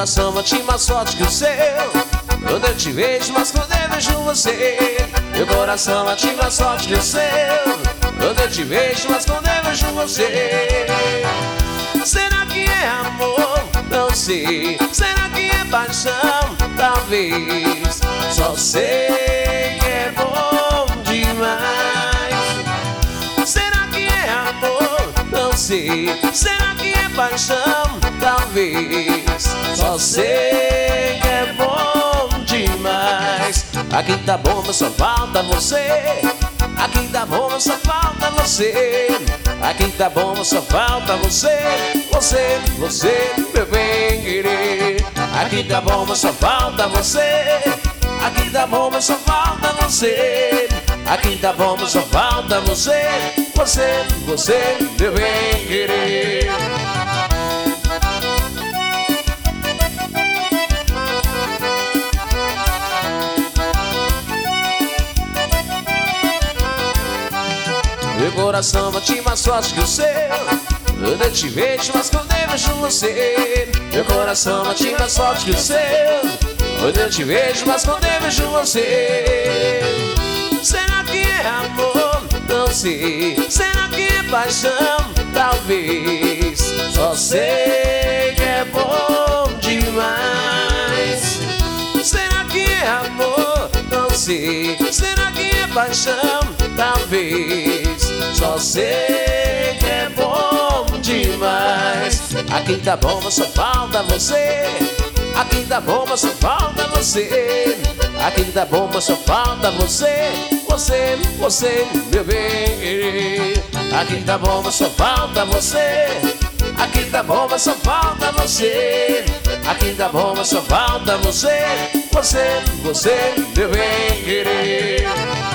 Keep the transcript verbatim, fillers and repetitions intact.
coração bate mais forte que o seu. Quando eu te vejo, mas quando eu vejo você. Meu coração bate mais forte que o seu. Quando eu te vejo, mas quando eu vejo você. Será que é amor? Não sei. Será que é paixão? Talvez. Só sei que é bom demais. Será que é amor? Não sei. Será que é paixão? Talvez. Só sei que é bom demais. Aqui tá bom, mas só falta você. Aqui tá bom, mas só falta você. Aqui tá bom, mas só falta você. Você, você, meu bem querer. Aqui tá bom, mas só falta você. Aqui tá bom, mas só falta você. Aqui tá bom, mas só falta você. Você, você, meu bem querer. Meu coração bate mais forte que o seu. Quando eu te vejo, mas quando eu vejo você. Meu coração bate mais forte que o seu. Quando eu te vejo, mas quando eu vejo você. Será que é amor? Não sei. Será que é paixão? Talvez. Só sei que é bom demais. Será que é amor? Não sei. Será que é paixão? Talvez. Só sei que é bom demais. Aqui tá bom, mas só falta você. Aqui tá bom, mas só falta você. Aqui tá bom, mas só falta você. Você, você, meu bem. Aqui tá bom, mas só falta você. Aqui tá bom, mas só falta você. Aqui tá bom, mas só falta você. Você, você, meu bem querer.